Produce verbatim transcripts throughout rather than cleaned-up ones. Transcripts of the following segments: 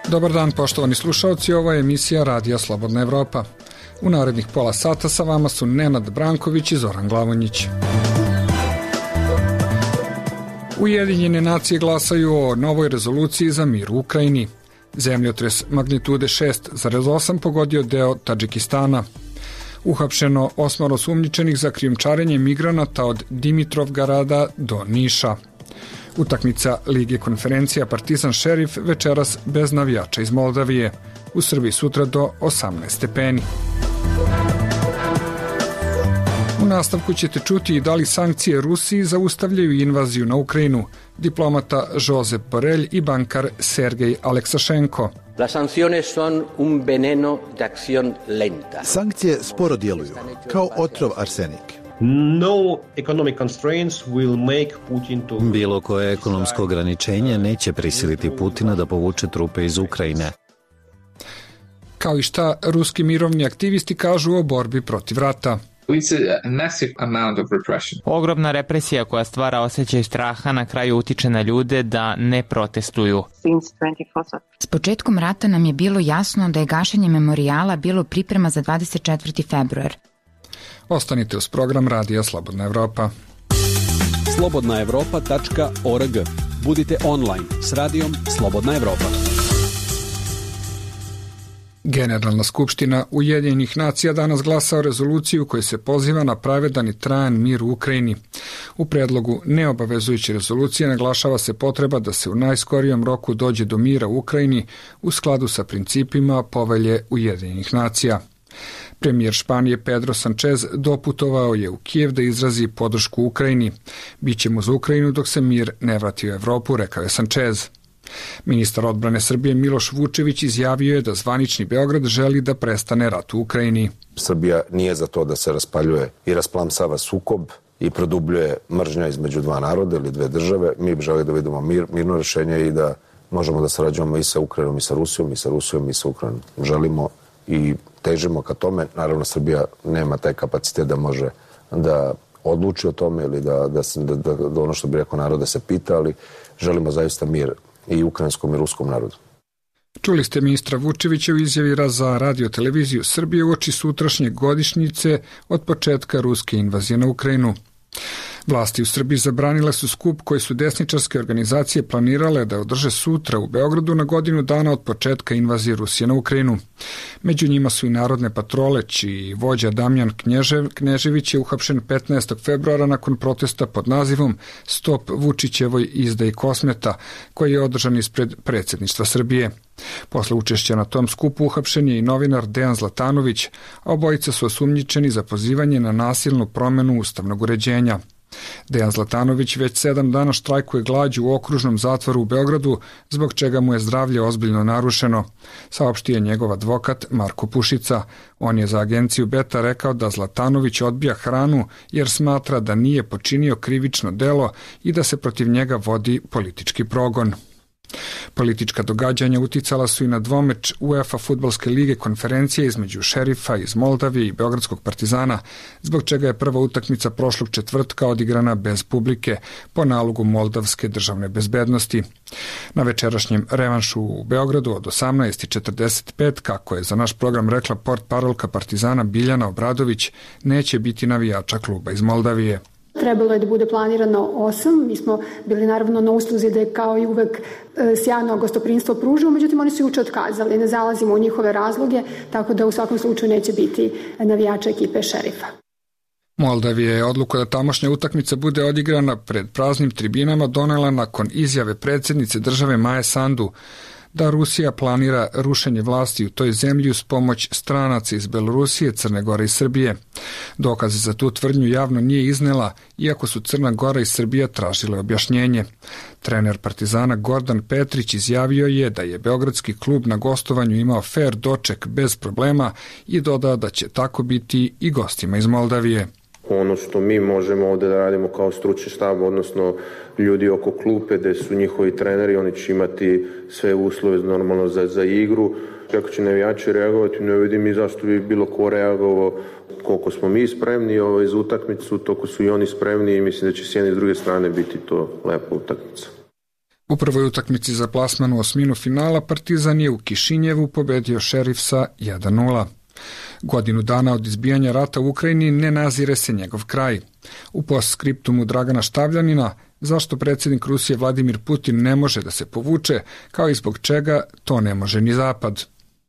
Dobar dan, poštovani slušalci, ovo je emisija Radija Slobodna Evropa. U narednih pola sata sa vama su Nenad Branković i Zoran Glavonjić. Ujedinjene nacije glasaju o novoj rezoluciji za mir u Ukrajini. Zemljotres magnitude šest zarez osam pogodio deo Tadžikistana. Uhapšeno osmoro osumnjičenih za krijumčarenje migranata od Dimitrovgrada do Niša. Utakmica Lige konferencija Partizan Šerif večeras bez navijača iz Moldavije. U Srbiji sutra do osamnaest stepeni. U nastavku ćete čuti i da li sankcije Rusiji zaustavljaju invaziju na Ukrajinu. Diplomata Josep Borrell i bankar Sergej Aleksašenko. Las sanciones son un veneno de acción lenta. Sankcije sporo djeluju, kao otrov arsenik. No economic constraints will make Putin to... Bilo koje ekonomsko ograničenje neće prisiliti Putina da povuče trupe iz Ukrajine. Kao i šta ruski mirovni aktivisti kažu o borbi protiv rata. Ogromna represija koja stvara osjećaj straha na kraju utiče na ljude da ne protestuju. S početkom rata nam je bilo jasno da je gašenje memorijala bilo priprema za dvadeset četvrti februar. Ostanite uz program Radija Slobodna Evropa. slobodna evropa tačka org. Budite online s radijom Slobodna Evropa. Generalna skupština Ujedinjenih nacija danas glasa o rezoluciju koja se poziva na pravedan i trajan mir u Ukrajini. U predlogu neobavezujuće rezolucije naglašava se potreba da se u najskorijom roku dođe do mira u Ukrajini u skladu sa principima Povelje Ujedinjenih nacija. Premijer Španije Pedro Sanchez doputovao je u Kijev da izrazi podršku Ukrajini. Bićemo za Ukrajinu dok se mir ne vrati u Evropu, rekao je Sanchez. Ministar odbrane Srbije Miloš Vučević izjavio je da zvanični Beograd želi da prestane rat u Ukrajini. Srbija nije za to da se raspaljuje i rasplamsava sukob i produbljuje mržnja između dva naroda ili dve države. Mi bi želi da vidimo mir, mirno rešenje i da možemo da sarađujemo i sa Ukrajinom i sa Rusijom i sa Rusijom i sa Ukrajinom. Želimo i težimo ka tome. Naravno, Srbija nema taj kapacitet da može da odluči o tome ili da, da, da, da, da ono što bi rekao narod da se pita, ali želimo zaista mir i ukrajinskom i ruskom narodu. Čuli ste ministra Vučevića u izjavi za Radio televiziju Srbije uoči sutrašnje godišnjice od početka ruske invazije na Ukrajinu. Vlasti u Srbiji zabranile su skup koji su desničarske organizacije planirale da održe sutra u Beogradu na godinu dana od početka invazije Rusije na Ukrajinu. Među njima su i narodne patrole, čiji vođa Damjan Knježev, Knežević je uhapšen petnaestog februara nakon protesta pod nazivom Stop Vučićevoj izdaji kosmeta, koji je održan ispred predsjedništva Srbije. Posle učešća na tom skupu uhapšen je i novinar Dejan Zlatanović, a obojica su osumnjičeni za pozivanje na nasilnu promenu ustavnog uređenja. Dejan Zlatanović već sedam dana štrajkuje glađu u okružnom zatvoru u Beogradu, zbog čega mu je zdravlje ozbiljno narušeno, saopštio je njegov advokat Marko Pušica. On je za agenciju Beta rekao da Zlatanović odbija hranu jer smatra da nije počinio krivično delo i da se protiv njega vodi politički progon. Politička događanja uticala su i na dvomeč UEFA fudbalske lige konferencije između Šerifa iz Moldavije i Beogradskog Partizana, zbog čega je prva utakmica prošlog četvrtka odigrana bez publike po nalogu Moldavske državne bezbednosti. Na večerašnjem revanšu u Beogradu od osamnaest četrdeset pet, kako je za naš program rekla portparolka Partizana Biljana Obradović, neće biti navijača kluba iz Moldavije. Trebalo je da bude planirano osam, mi smo bili naravno na usluzi da je kao i uvek sjajno gostoprinstvo pružilo, međutim oni su juče otkazali, ne zalazimo u njihove razloge, tako da u svakom slučaju neće biti navijača ekipe Šerifa. Moldavija je odluku da tamošnja utakmica bude odigrana pred praznim tribinama donela nakon izjave predsjednice države Maje Sandu da Rusija planira rušenje vlasti u toj zemlji uz pomoć stranaca iz Belorusije, Crne Gore i Srbije. Dokaze za tu tvrdnju javno nije iznela, iako su Crna Gora i Srbija tražile objašnjenje. Trener Partizana Gordan Petrić izjavio je da je beogradski klub na gostovanju imao fer doček bez problema i dodao da će tako biti i gostima iz Moldavije. Ono što mi možemo ovde da radimo kao stručni štab, odnosno ljudi oko klupe gde su njihovi treneri, oni će imati sve uslove normalno za, za igru. Kako će navijači reagovati, ne vidim i zašto bi bilo ko reagovao. Koliko smo mi spremni ovaj, za utakmicu, toliko su i oni spremni i mislim da će s jedne i s druge strane biti to lepa utakmica. U prvoj utakmici za plasman u osminu finala Partizan je u Kišinjevu pobedio Šerif sa jedan nula. Godinu dana od izbijanja rata u Ukrajini ne nazire se njegov kraj. U postskriptumu Dragana Štavljanina zašto predsjednik Rusije Vladimir Putin ne može da se povuče, kao i zbog čega to ne može ni Zapad.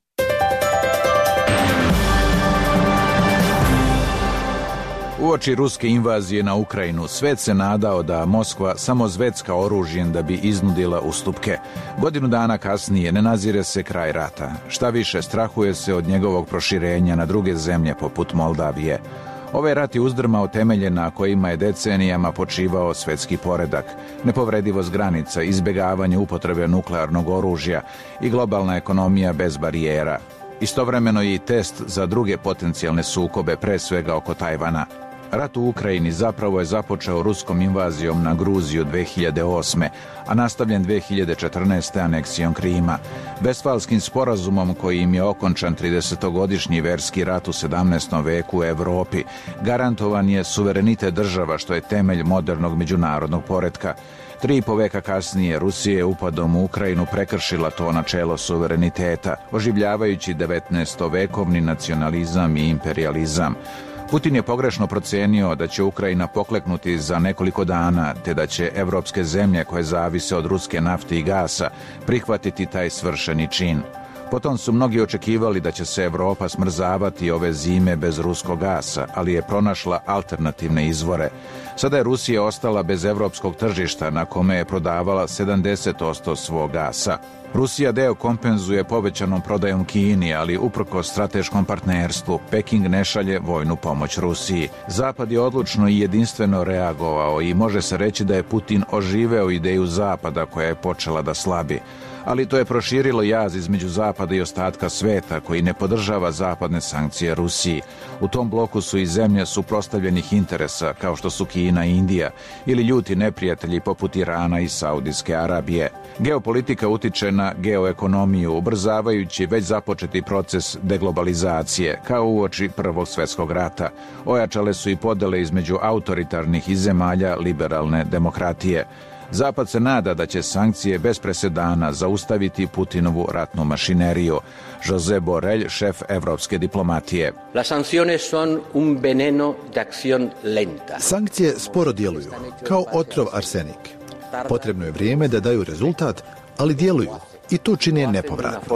Uoči ruske invazije na Ukrajinu, svet se nadao da Moskva samo zvecka oružjem da bi iznudila ustupke. Godinu dana kasnije ne nazire se kraj rata. Šta više, strahuje se od njegovog proširenja na druge zemlje poput Moldavije. Ovaj rat je uzdrmao temelje na kojima je decenijama počivao svetski poredak, nepovredivost granica, izbjegavanje upotrebe nuklearnog oružja i globalna ekonomija bez barijera. Istovremeno je i test za druge potencijalne sukobe, pre svega oko Tajvana. Rat u Ukrajini zapravo je započeo ruskom invazijom na Gruziju dve hiljade osme, a nastavljen dve hiljade četrnaeste. aneksijom Krima. Vestfalskim sporazumom kojim je okončan tridesetogodišnji verski rat u sedamnaestom veku u Evropi, garantovan je suverenitet država što je temelj modernog međunarodnog poretka. Tri i po veka kasnije Rusija je upadom u Ukrajinu prekršila to načelo suvereniteta, oživljavajući devetnaestovekovni nacionalizam i imperializam. Putin je pogrešno procenio da će Ukrajina pokleknuti za nekoliko dana, te da će evropske zemlje koje zavise od ruske nafte i gasa prihvatiti taj svršeni čin. Potom su mnogi očekivali da će se Evropa smrzavati ove zime bez ruskog gasa, ali je pronašla alternativne izvore. Sada je Rusija ostala bez evropskog tržišta na kome je prodavala sedamdeset posto svog gasa. Rusija deo kompenzuje povećanom prodajom Kini, ali uprkos strateškom partnerstvu, Peking ne šalje vojnu pomoć Rusiji. Zapad je odlučno i jedinstveno reagovao i može se reći da je Putin oživeo ideju Zapada koja je počela da slabi. Ali to je proširilo jaz između Zapada i ostatka sveta koji ne podržava zapadne sankcije Rusiji. U tom bloku su i zemlje suprotstavljenih interesa kao što su Kina i Indija ili ljuti neprijatelji poput Irana i Saudijske Arabije. Geopolitika utiče na geoekonomiju, ubrzavajući već započeti proces deglobalizacije, kao uoči Prvog svjetskog rata. Ojačale su i podele između autoritarnih i zemalja liberalne demokratije. Zapad se nada da će sankcije bez presedana zaustaviti Putinovu ratnu mašineriju. José Borrell, šef evropske diplomatije. Las sanciones son un veneno de acción lenta. Sankcije sporo djeluju, kao otrov arsenik. Potrebno je vrijeme da daju rezultat, ali djeluju i to čine nepovratno.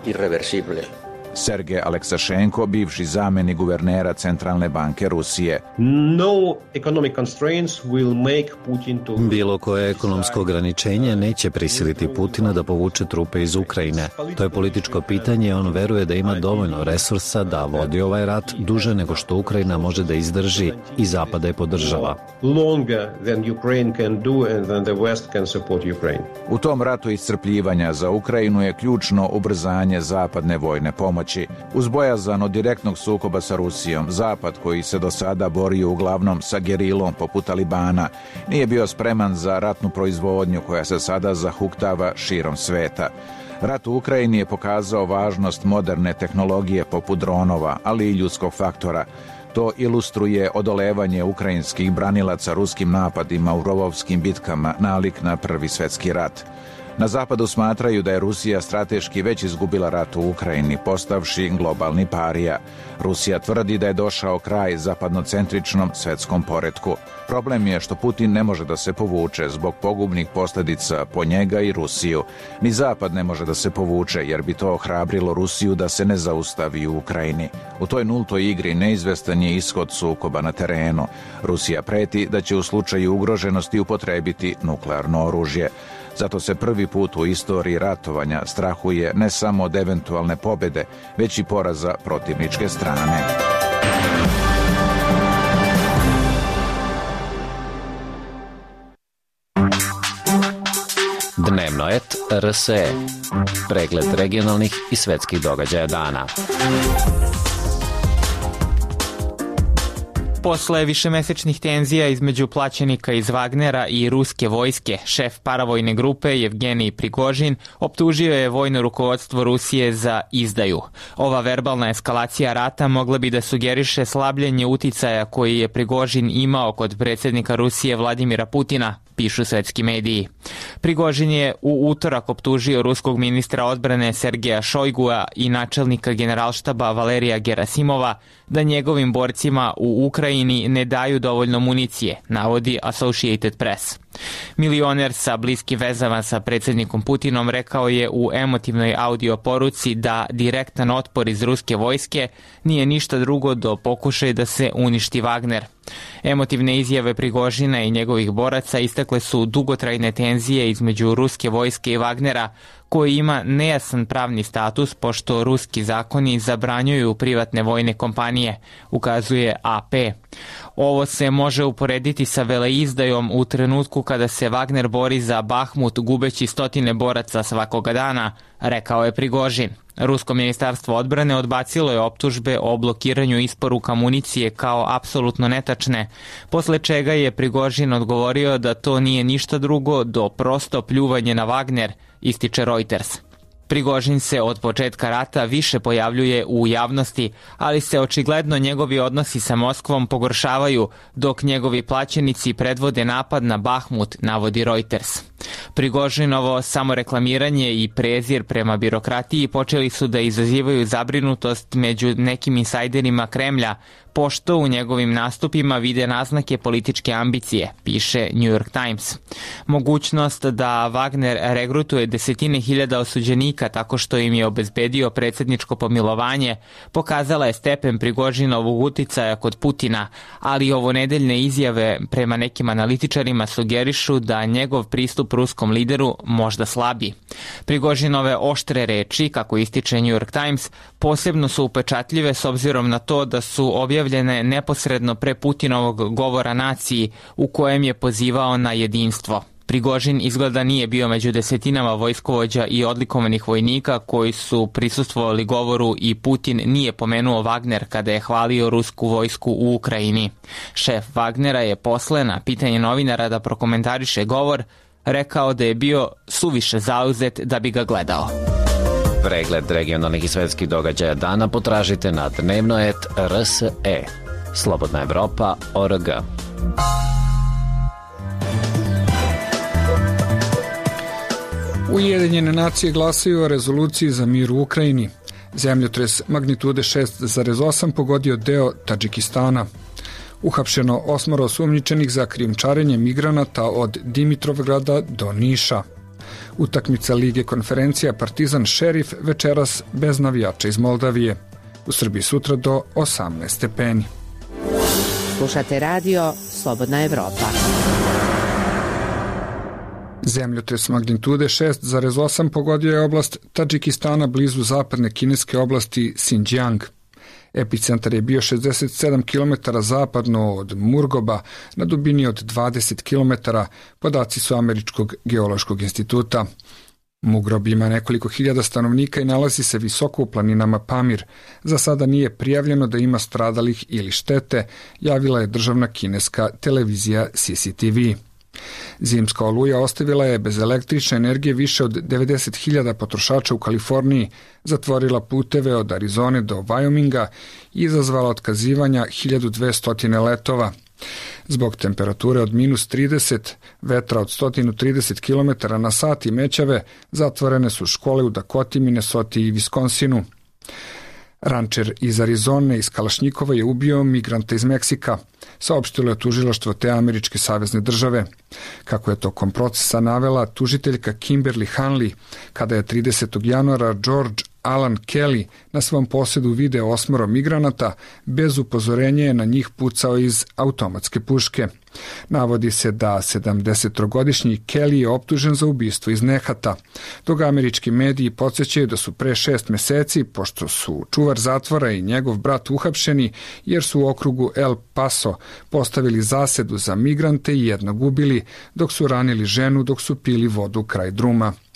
Sergej Aleksašenko, bivši zamjenik guvernera Centralne banke Rusije. No economic constraints will make Putin to... Bilo koje ekonomsko ograničenje neće prisiliti Putina da povuče trupe iz Ukrajine. To je političko pitanje i on veruje da ima dovoljno resursa da vodi ovaj rat duže nego što Ukrajina može da izdrži i Zapada je podržava. Longer than Ukraine can do and than the West can support Ukraine. U tom ratu iscrpljivanja za Ukrajinu je ključno ubrzanje zapadne vojne pomoći. Uz bojazan od direktnog sukoba sa Rusijom, Zapad, koji se do sada borio uglavnom sa gerilom poput Talibana, nije bio spreman za ratnu proizvodnju koja se sada zahuktava širom sveta. Rat u Ukrajini je pokazao važnost moderne tehnologije poput dronova, ali i ljudskog faktora. To ilustruje odolevanje ukrajinskih branilaca ruskim napadima u rovovskim bitkama nalik na Prvi svjetski rat. Na Zapadu smatraju da je Rusija strateški već izgubila rat u Ukrajini, postavši globalni parija. Rusija tvrdi da je došao kraj zapadnocentričnom svetskom poretku. Problem je što Putin ne može da se povuče zbog pogubnih posljedica po njega i Rusiju. Ni Zapad ne može da se povuče jer bi to ohrabrilo Rusiju da se ne zaustavi u Ukrajini. U toj nultoj igri neizvestan je ishod sukoba na terenu. Rusija preti da će u slučaju ugroženosti upotrebiti nuklearno oružje. Zato se prvi put u istoriji ratovanja strahuje ne samo od eventualne pobjede, već i poraza protivničke strane. Dnevnoet R S E. Pregled regionalnih i svetskih događaja dana. Posle višemesečnih tenzija između plaćenika iz Wagnera i ruske vojske, šef paravojne grupe Jevgenij Prigožin optužio je vojno rukovodstvo Rusije za izdaju. Ova verbalna eskalacija rata mogla bi da sugeriše slabljenje uticaja koji je Prigožin imao kod predsjednika Rusije Vladimira Putina, pišu svetski mediji. Prigožin je u utorak optužio ruskog ministra odbrane Sergeja Šojgua i načelnika generalštaba Valerija Gerasimova da njegovim borcima u Ukrajini ne daju dovoljno municije, navodi Associated Press. Milioner sa bliskim vezama sa predsjednikom Putinom rekao je u emotivnoj audio poruci da direktan otpor iz ruske vojske nije ništa drugo do pokušaj da se uništi Wagner. Emotivne izjave Prigožina i njegovih boraca istakle su dugotrajne tenzije između ruske vojske i Wagnera, koji ima nejasan pravni status pošto ruski zakoni zabranjuju privatne vojne kompanije, ukazuje A P. Ovo se može uporediti sa veleizdajom u trenutku kada se Wagner bori za Bahmut gubeći stotine boraca svakoga dana, rekao je Prigožin. Rusko ministarstvo odbrane odbacilo je optužbe o blokiranju isporuka municije kao apsolutno netačne, posle čega je Prigožin odgovorio da to nije ništa drugo do prosto pljuvanje na Wagner, ističe Reuters. Prigožin se od početka rata više pojavljuje u javnosti, ali se očigledno njegovi odnosi sa Moskvom pogoršavaju, dok njegovi plaćenici predvode napad na Bahmut, navodi Reuters. Prigožinovo samoreklamiranje i prezir prema birokratiji počeli su da izazivaju zabrinutost među nekim insajderima Kremlja, pošto u njegovim nastupima vide naznake političke ambicije, piše New York Times. Mogućnost da Wagner regrutuje desetine hiljada osuđenika tako što im je obezbedio predsjedničko pomilovanje, pokazala je stepen Prigožinovog uticaja kod Putina, ali ovo nedeljne izjave prema nekim analitičarima sugerišu da njegov pristup ruskom lideru možda slabi. Prigožinove oštre reči, kako ističe New York Times, posebno su upečatljive s obzirom na to da su objavljene neposredno pre Putinovog govora naciji u kojem je pozivao na jedinstvo. Prigožin izgleda nije bio među desetinama vojskovođa i odlikovanih vojnika koji su prisustvovali govoru i Putin nije pomenuo Wagner kada je hvalio rusku vojsku u Ukrajini. Šef Wagnera je posle na pitanje novinara da prokomentariše govor rekao da je bio suviše zauzet da bi ga gledao. Pregled regionalnih i svetskih događaja dana potražite na dnevno et R S E. Slobodna Evropa точка org. Ujedinjene nacije glasaju o rezoluciji za mir u Ukrajini. Zemljotres magnitude šest zarez osam pogodio deo Tadžikistana. Uhapšeno osmoro osumnjičenih za krijumčarenje migranata od Dimitrovgrada do Niša. Utakmica Lige konferencija Partizan Šerif večeras bez navijača iz Moldavije. U Srbiji sutra do osamnaest stepeni. Slušate radio Slobodna Evropa. Zemljotres magnitude šest zarez osam pogodio je oblast Tadžikistana blizu zapadne kineske oblasti Xinjiang. Epicentar je bio šezdeset sedam kilometara zapadno od Murgoba na dubini od dvadeset kilometara, podaci su Američkog geološkog instituta. Mugrob ima nekoliko hiljada stanovnika i nalazi se visoko u planinama Pamir. Za sada nije prijavljeno da ima stradalih ili štete, javila je državna kineska televizija C C T V. Zimska oluja ostavila je bez električne energije više od devedeset hiljada potrošača u Kaliforniji, zatvorila puteve od Arizone do Wyominga i izazvala otkazivanja hiljadu dvesta letova. Zbog temperature od minus trideset, vetra od sto trideset kilometara na sat i mećave, zatvorene su škole u Dakoti, Minnesoti i Viskonsinu. Rančer iz Arizone iz Kalašnjikova je ubio migranta iz Meksika, saopštilo je tužilaštvo te američke savezne države. Kako je tokom procesa navela tužiteljka Kimberly Hanley, kada je tridesetog januara George Alan Kelly na svom posedu video osmoro migranata, bez upozorenja je na njih pucao iz automatske puške. Navodi se da sedamdesetogodišnji Kelly je optužen za ubistvo iz nehata, dok američki mediji podsjećaju da su pre šest meseci, pošto su čuvar zatvora i njegov brat uhapšeni, jer su u okrugu El Paso postavili zasedu za migrante i jednog ubili, dok su ranili ženu dok su pili vodu kraj druma.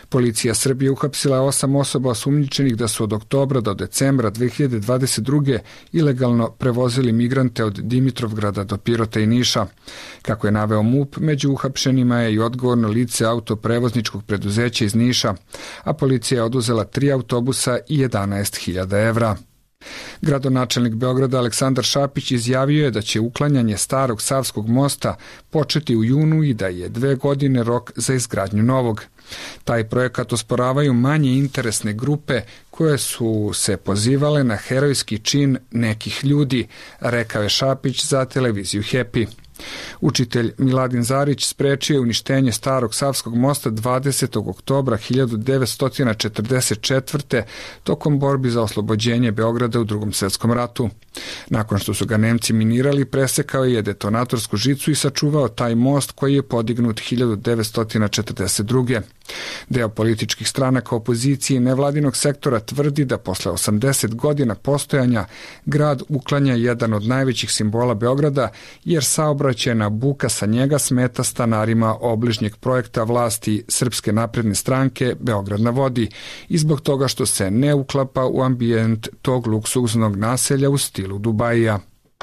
Policija Srbije uhapsila osam osoba osumnjičenih da su od oktobra do decembra dve hiljade dvadeset druge ilegalno prevozili migrante od Dimitrovgrada do Pirota i Niša. Kako je naveo MUP, među uhapšenima je i odgovorno lice autoprevozničkog preduzeća iz Niša, a policija je oduzela tri autobusa i jedanaest hiljada evra. Gradonačelnik Beograda Aleksandar Šapić izjavio je da će uklanjanje starog Savskog mosta početi u junu i da je dve godine rok za izgradnju novog. Taj projekat osporavaju manje interesne grupe koje su se pozivale na herojski čin nekih ljudi, rekao je Šapić za televiziju Happy. Učitelj Miladin Zarić sprečio je uništenje starog Savskog mosta dvadesetog oktobra hiljadu devetsto četrdeset četvrte tokom borbi za oslobođenje Beograda u Drugom svetskom ratu. Nakon što su ga Nemci minirali, presekao je detonatorsku žicu i sačuvao taj most koji je podignut hiljadu devetsto četrdeset druge. Deo političkih stranaka opozicije i nevladinog sektora tvrdi da posle osamdeset godina postojanja grad uklanja jedan od najvećih simbola Beograda, jer saobraćajna buka sa njega smeta stanarima obližnjeg projekta vlasti Srpske napredne stranke Beograd na vodi i zbog toga što se ne uklapa u ambijent tog luksuznog naselja u stilu Dubajija.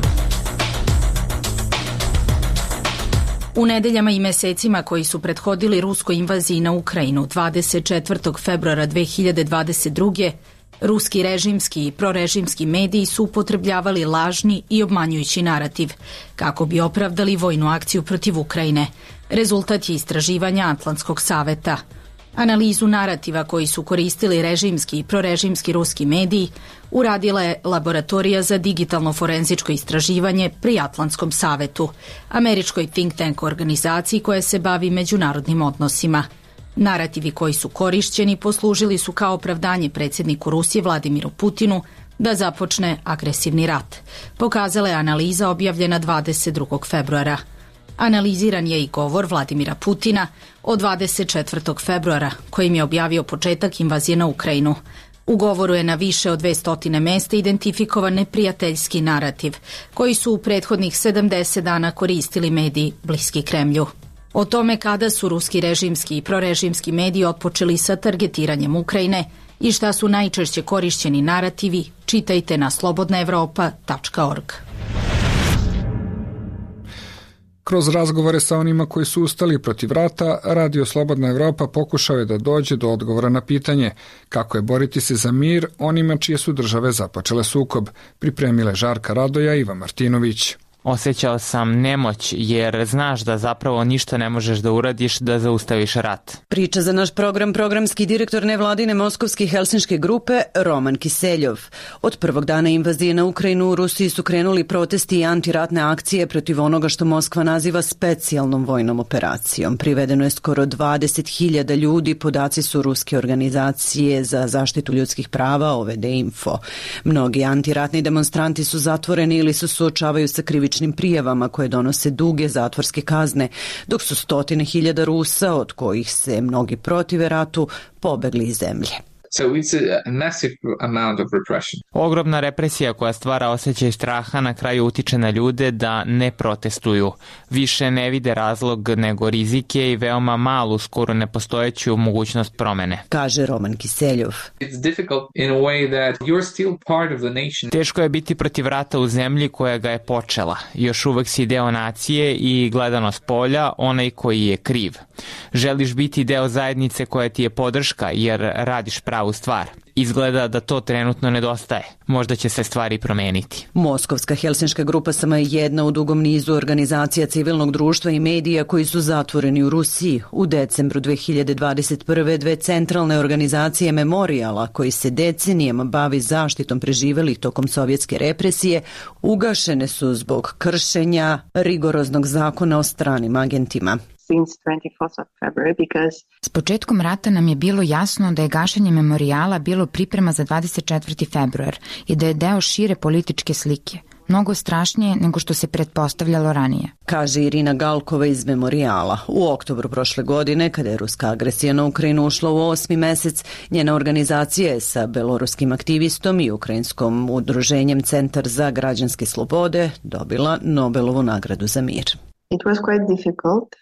U nedeljama i mesecima koji su prethodili ruskoj invaziji na Ukrajinu dvadeset četvrtog februara dve hiljade dvadeset druge. ruski režimski i prorežimski mediji su upotrebljavali lažni i obmanjujući narativ kako bi opravdali vojnu akciju protiv Ukrajine. Rezultat je istraživanja Atlantskog saveta. Analizu narativa koji su koristili režimski i prorežimski ruski mediji uradila je Laboratorija za digitalno forenzičko istraživanje pri Atlantskom savetu, američkoj think tank organizaciji koja se bavi međunarodnim odnosima. Narativi koji su korišćeni poslužili su kao opravdanje predsjedniku Rusije Vladimiru Putinu da započne agresivni rat, pokazala je analiza objavljena dvadeset drugog februara. Analiziran je i govor Vladimira Putina od dvadeset četvrtog februara, kojim je objavio početak invazije na Ukrajinu. U govoru je na više od dvesta mesta identifikovan neprijateljski narativ, koji su u prethodnih sedamdeset dana koristili mediji bliski Kremlju. O tome kada su ruski režimski i prorežimski mediji otpočeli sa targetiranjem Ukrajine i šta su najčešće korišćeni narativi, čitajte na slobodna evropa tačka org. Kroz razgovore sa onima koji su ustali protiv rata, Radio Slobodna Evropa pokušao je da dođe do odgovora na pitanje kako je boriti se za mir onima čije su države započele sukob, pripremile Žarka Radoja i Ivan Martinović. Osjećao sam nemoć jer znaš da zapravo ništa ne možeš da uradiš da zaustaviš rat. Priča za naš program programski direktor nevladine moskovske helsinške grupe Roman Kiseljov. Od prvog dana invazije na Ukrajinu u Rusiji su krenuli protesti i antiratne akcije protiv onoga što Moskva naziva specijalnom vojnom operacijom. Privedeno je skoro dvadeset hiljada ljudi, podaci su ruske organizacije za zaštitu ljudskih prava O V D Info. Mnogi antiratni demonstranti su zatvoreni ili se suočavaju sa krivičnim prijavama koje donose duge zatvorske kazne, dok su stotine hiljada Rusa, od kojih se mnogi protive ratu, pobegli iz zemlje. So it's a massive amount of repression. Ogromna represija koja stvara osjećaj straha na kraju utiče na ljude da ne protestuju. Više ne vide razlog nego rizike i veoma malu, skoro nepostojeću mogućnost promene. Kaže Roman Kiseljov. It's difficult in a way that you're still part of the nation. Teško je biti protiv rata u zemlji koja ga je počela. Još uvek si deo nacije i gledano s polja onaj koji je kriv. Želiš biti deo zajednice koja ti je podrška jer radiš pravo u stvar. Izgleda da to trenutno nedostaje. Možda će se stvari promeniti. Moskovska helsinška grupa samo je jedna u dugom nizu organizacija civilnog društva i medija koji su zatvoreni u Rusiji. U decembru dve hiljade dvadeset prve. dve centralne organizacije Memorijala, koji se decenijama bavi zaštitom preživelih tokom sovjetske represije, ugašene su zbog kršenja rigoroznog zakona o stranim agentima. S početkom rata nam je bilo jasno da je gašenje memorijala bilo priprema za dvadeset četvrti februar i da je deo šire političke slike, mnogo strašnije nego što se pretpostavljalo ranije. Kaže Irina Galkova iz Memorijala. U oktobru prošle godine, kada je ruska agresija na Ukrajinu ušla u osmi mesec, njena organizacija je sa beloruskim aktivistom i ukrajinskom udruženjem Centar za građanske slobode dobila Nobelovu nagradu za mir. It was quite difficult.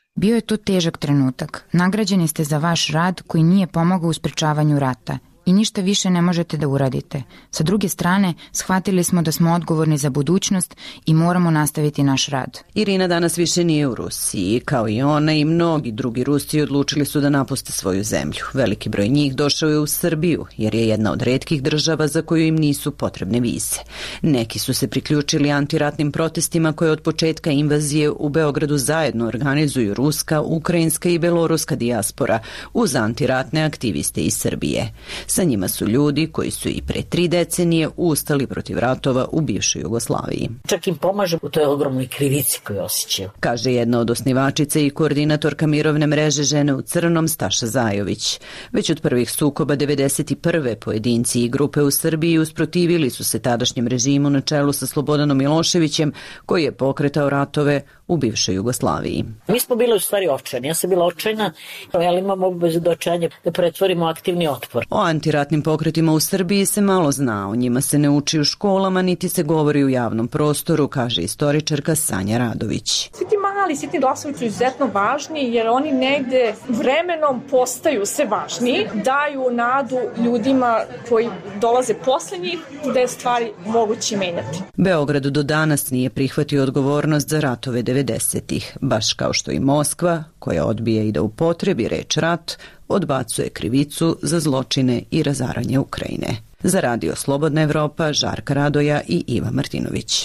Bio je to težak trenutak. Nagrađeni ste za vaš rad koji nije pomogao u sprečavanju rata i ništa više ne možete da uradite. Sa druge strane, shvatili smo da smo odgovorni za budućnost i moramo nastaviti naš rad. Irina danas više nije u Rusiji. Kao i ona i mnogi drugi Rusi odlučili su da napuste svoju zemlju. Veliki broj njih došao je u Srbiju, jer je jedna od retkih država za koju im nisu potrebne vize. Neki su se priključili antiratnim protestima koje od početka invazije u Beogradu zajedno organizuju ruska, ukrajinska i beloruska dijaspora uz antiratne aktiviste iz Srbije. Sa njima su ljudi koji su i pre tri decenije ustali protiv ratova u bivšoj Jugoslaviji. Čak im pomaže u toj ogromnoj krivici koju osjećaju. Kaže jedna od osnivačica i koordinatorka mirovne mreže Žene u crnom Staša Zajović. Već od prvih sukoba devedeset prve pojedinci i grupe u Srbiji usprotivili su se tadašnjem režimu na čelu sa Slobodanom Miloševićem, koji je pokretao ratove u bivšoj Jugoslaviji. Mi smo bili u stvari očajni. Ja sam bila očajna, ali imamo obavezu do očajanja da pretvorimo aktivni otpor. O antiratnim pokretima u Srbiji se malo zna, o njima se ne uči u školama, niti se govori u javnom prostoru, kaže istoričarka Sanja Radović. Svi ti mali, svi ti glasovi su izuzetno važni, jer oni negde vremenom postaju sve važniji, daju nadu ljudima koji dolaze posle njih da je stvari moguće menjati. Beograd do danas nije prihvatio odgovornost za ratove devedesetih, baš kao što i Moskva, koja odbija i da upotrebi reč rat, odbacuje krivicu za zločine i razaranje Ukrajine. Za Radio Slobodna Evropa, Žarka Radoja i Iva Martinović.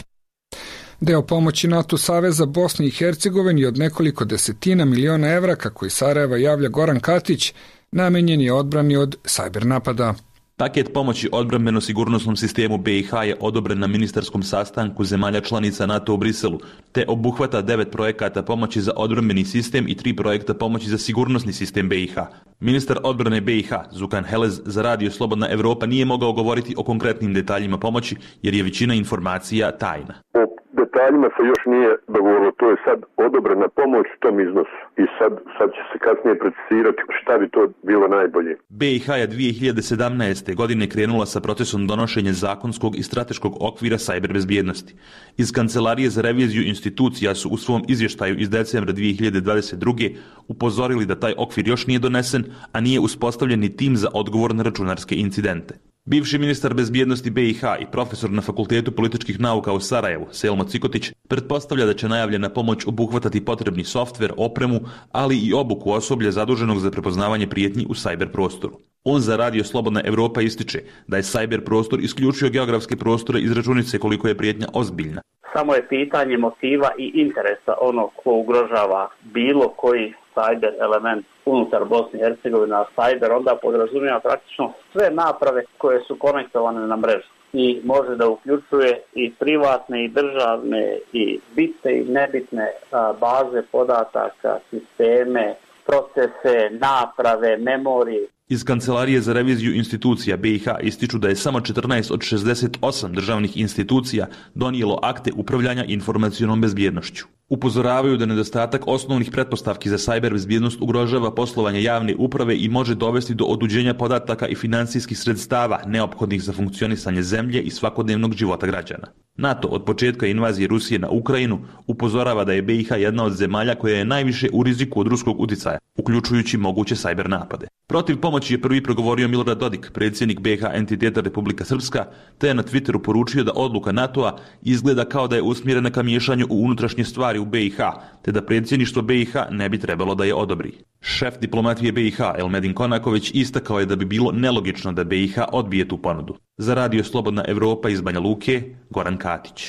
Deo pomoći NATO Saveza Bosni i Hercegovini od nekoliko desetina miliona evra, kako iz Sarajeva javlja Goran Katić, namenjen je odbrani od sajber napada. Paket pomoći odbrambeno-sigurnosnom sistemu B i H je odobren na ministarskom sastanku zemalja članica NATO u Briselu, te obuhvata devet projekata pomoći za odbrambeni sistem i tri projekta pomoći za sigurnosni sistem B i H. Ministar odbrane B i H, Zukan Helez, za Radio Slobodna Evropa nije mogao govoriti o konkretnim detaljima pomoći, jer je većina informacija tajna. O detaljima se još nije dogovorilo, to je sad odobrena pomoć u tom iznosu i sad, sad će se kasnije precisirati šta bi to bilo najbolje. B i H je dvije hiljade sedamnaeste. godine krenula sa procesom donošenja zakonskog i strateškog okvira sajber bezbjednosti. Iz Kancelarije za reviziju institucija su u svom izvještaju iz decembra dvije hiljade dvadeset druge. upozorili da taj okvir još nije donesen, a nije uspostavljen ni tim za odgovor na računarske incidente. Bivši ministar bezbjednosti B i H i profesor na Fakultetu političkih nauka u Sarajevu, Selmo Cikotić, pretpostavlja da će najavljena pomoć obuhvatati potrebni softver, opremu, ali i obuku osoblja zaduženog za prepoznavanje prijetnji u sajber prostoru. On za Radio Slobodna Evropa ističe da je sajber prostor isključio geografske prostore iz računice koliko je prijetnja ozbiljna. Samo je pitanje motiva i interesa ono ko ugrožava bilo koji sajber element unutar Bosne i Hercegovine, a sajber onda podrazumijeva praktično sve naprave koje su konektovane na mrežu i može da uključuje i privatne i državne i bitne i nebitne baze podataka, sisteme, procese, naprave, memorije. Iz Kancelarije za reviziju institucija B i H ističu da je samo četrnaest od šezdeset osam državnih institucija donijelo akte upravljanja informacionom bezbjednošću. Upozoravaju da nedostatak osnovnih pretpostavki za sajber bezbjednost ugrožava poslovanje javne uprave i može dovesti do otuđenja podataka i financijskih sredstava neophodnih za funkcionisanje zemlje i svakodnevnog života građana. NATO od početka invazije Rusije na Ukrajinu upozorava da je B i H jedna od zemalja koja je najviše u riziku od ruskog uticaja, uključujući moguće sajber napade. Protiv pomoći je prvi progovorio Milorad Dodik, predsjednik B i H entiteta Republika Srpska, te je na Twitteru poručio da odluka NATO-a izgleda kao da je usmjerena ka miješanju u unutrašnje stvari u B i H, te da predsjedništvo B i H ne bi trebalo da je odobri. Šef diplomatije B i H, Elmedin Konaković, istakao je da bi bilo nelogično da B i H odbije tu ponudu. Za Radio Slobodna Evropa iz Banja Luke, Goran Katić.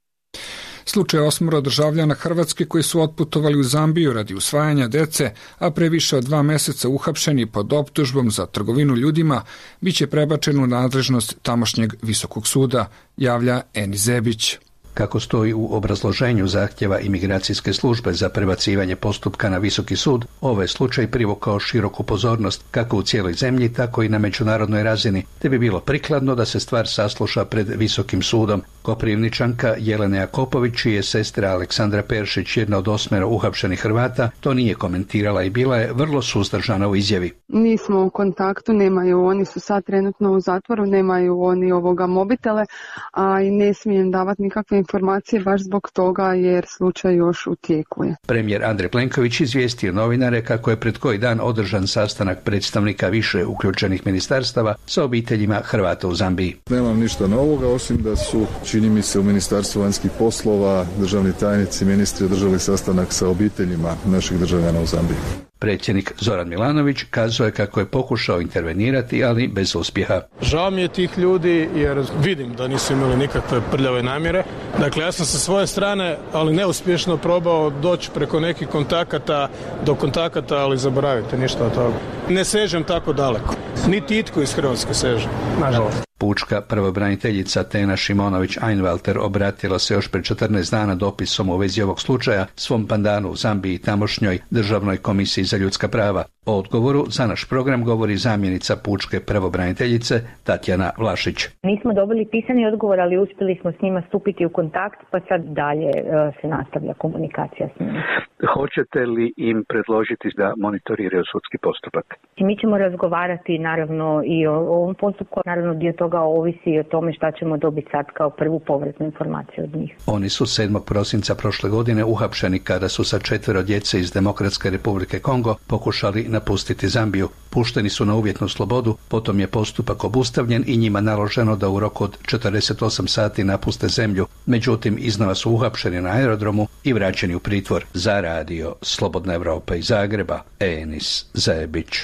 Slučaj osmoro državljana Hrvatske koji su otputovali u Zambiju radi usvajanja dece, a pre više od dva meseca uhapšeni pod optužbom za trgovinu ljudima, biće prebačen u nadležnost tamošnjeg visokog suda, javlja Eni Zebić. Kako stoji u obrazloženju zahtjeva imigracijske službe za prebacivanje postupka na visoki sud, ovaj slučaj privukao široku pozornost kako u cijeloj zemlji, tako i na međunarodnoj razini, te bi bilo prikladno da se stvar sasluša pred visokim sudom. Koprivničanka Jelena Jakopović, čija je sestra Aleksandra Peršić jedna od osmero uhapšenih Hrvata, to nije komentirala i bila je vrlo suzdržana u izjavi. Nismo u kontaktu, nemaju, oni su sad trenutno u zatvoru, nemaju oni ovoga mobitele, a i ne smijem davati nikakve informacije baš zbog toga jer slučaj još u tijeku je. Premijer Andrej Plenković izvijestio novinare kako je pred koji dan održan sastanak predstavnika više uključenih ministarstava sa obiteljima Hrvata u Zambiji. Nemam ništa novoga, osim da su, čini mi se, u Ministarstvu vanjskih poslova državni tajnici, ministri održali sastanak sa obiteljima naših državljana u Zambiji. Predsjednik Zoran Milanović kazao je kako je pokušao intervenirati, ali bez uspjeha. Žao mi je tih ljudi jer vidim da nisu imali nikakve prljave namjere. Dakle, ja sam sa svoje strane, ali neuspješno probao doći preko nekih kontakata do kontakata, ali zaboravite ništa od toga. Ne sežem tako daleko. Niti itko iz Hrvatske seže, nažalost. Pučka pravobraniteljica Tena Šimonović-Einwalter obratila se još pred četrnaest dana dopisom u vezi ovog slučaja svom pandanu u Zambiji i tamošnjoj Državnoj komisiji za ljudska prava. O odgovoru za naš program govori zamjenica pučke pravobraniteljice Tatjana Vlašić. Nismo dobili pisani odgovor, ali uspjeli smo s njima stupiti u kontakt, pa sad dalje se nastavlja komunikacija s njima. Hoćete li im predložiti da monitoriraju sudski postupak? Mi ćemo razgovarati naravno i o ovom postupku, naravno dio toga ovisi i o tome šta ćemo dobiti sad kao prvu povratnu informaciju od njih. Oni su sedmog prosinca prošle godine uhapšeni kada su sa četvero djece iz Demokratske Republike Kongo pokušali napustiti Zambiju. Pušteni su na uvjetnu slobodu, potom je postupak obustavljen i njima naloženo da u roku od četrdeset osam sati napuste zemlju. Međutim, iznova su uhapšeni na aerodromu i vraćeni u pritvor. Za radio Slobodna Evropa iz Zagreba, Enis Zajebić.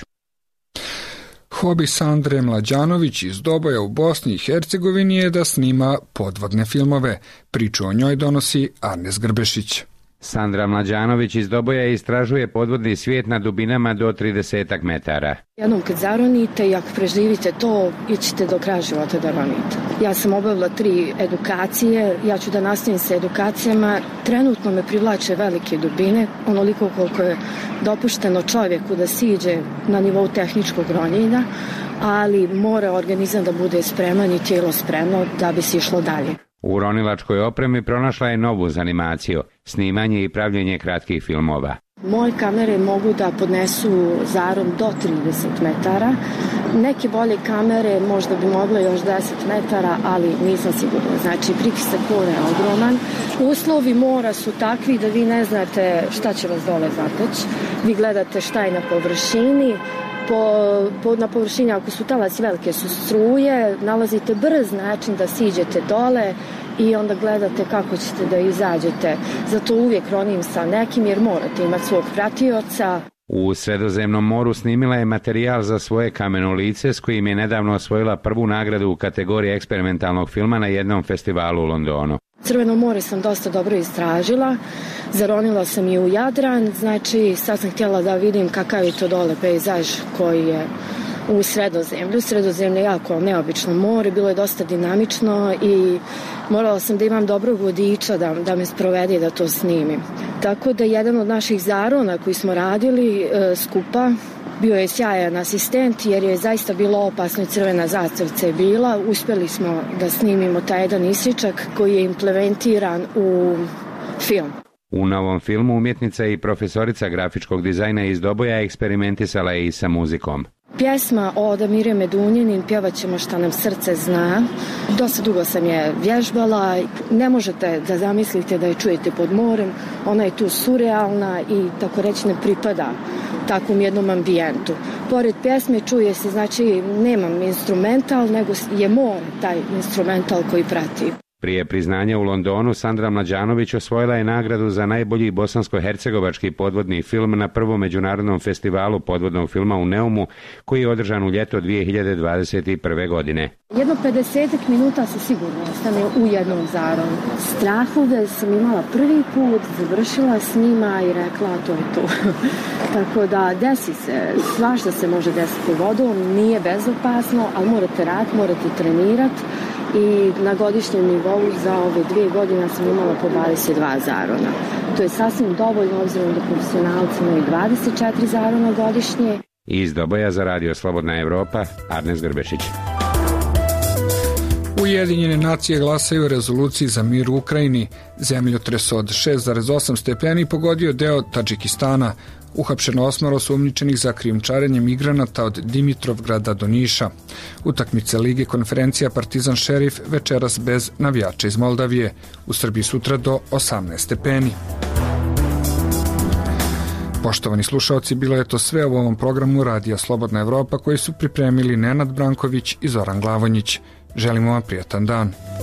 Hobi Sandre Mlađanović iz Doboja u Bosni i Hercegovini je da snima podvodne filmove. Priču o njoj donosi Arnes Grbešić. Sandra Mlađanović iz Doboja istražuje podvodni svijet na dubinama do trideset metara. Jednom kad zaronite i ako preživite to, ićete do kraja života da ronite. Ja sam obavila tri edukacije, ja ću da nastavim sa edukacijama. Trenutno me privlače velike dubine, onoliko koliko je dopušteno čovjeku da siđe na nivou tehničkog ronjenja, ali mora organizam da bude spreman i tijelo spremno da bi se išlo dalje. U ronilačkoj opremi pronašla je novu zanimaciju, snimanje i pravljenje kratkih filmova. Moje kamere mogu da podnesu zaron do trideset metara. Neke bolje kamere možda bi mogle još deset metara, ali nisam sigurna. Znači, pritisak mora je ogroman. Uslovi mora su takvi da vi ne znate šta će vas dole zateći. Vi gledate šta je na površini. Po, po, na površini, ako su talasi velike, su struje, nalazite brz način da siđete dole i onda gledate kako ćete da izađete. Zato uvijek ronim sa nekim jer morate imati svog pratioca. U Sredozemnom moru snimila je materijal za svoje kameno lice s kojim je nedavno osvojila prvu nagradu u kategoriji eksperimentalnog filma na jednom festivalu u Londonu. Crveno more sam dosta dobro istražila, zaronila sam i u Jadran, znači sad sam htjela da vidim kakav je to dole pejzaž koji je u Sredozemlju. Sredozemlje je jako neobično more, bilo je dosta dinamično i morala sam da imam dobrog vodiča da, da me sprovede da to snimim. Tako da jedan od naših zarona koji smo radili e, skupa bio je sjajan asistent jer je zaista bilo opasno i crvena zastavica je bila. Uspjeli smo da snimimo taj jedan isječak koji je implementiran u film. U novom filmu umjetnica i profesorica grafičkog dizajna iz Doboja eksperimentisala je i sa muzikom. Pjesma od Amire Medunjanin, pjevat ćemo Šta nam srce zna. Dosta dugo sam je vježbala. Ne možete da zamislite da je čujete pod morem. Ona je tu surrealna i tako reći ne pripada takvom jednom ambijentu. Pored pjesme čuje se, znači nemam instrumental, nego je more taj instrumental koji prati. Prije priznanja u Londonu, Sandra Mlađanović osvojila je nagradu za najbolji bosansko-hercegovački podvodni film na prvom međunarodnom festivalu podvodnog filma u Neumu, koji je održan u ljeto dvije hiljade dvadeset prve. godine. Jedno pedesetak minuta se sigurno ostane u jednom zaronu. Strahove sam imala prvi put, završila s njima i rekla to je to. Tako da desi se, svašta se može desiti vodom, nije bezopasno, ali morate raditi, morate trenirati. I na godišnjem nivou za ove dvije godine sam imala po dvadeset dva zarona. To je sasvim dovoljno obzirom da profesionalci imaju dvadeset četiri zarona godišnje. Iz Doboja za radio Slobodna Evropa, Arnes Grbešić. U Ujedinjene nacije glasaju o rezoluciji za mir u Ukrajini. Zemljotres od šest zarez osam stepeni pogodio deo Tadžikistana. Uhapšeno osmoro sumnjičenih za krijumčarenje migranata od Dimitrovgrada do Niša. Utakmice Lige konferencija Partizan Šerif večeras bez navijača iz Moldavije. U Srbiji sutra do osamnaest stepeni. Poštovani slušaoci, bilo je to sve u ovom programu Radija Slobodna Evropa koji su pripremili Nenad Branković i Zoran Glavonjić. Želimo vam prijatan dan.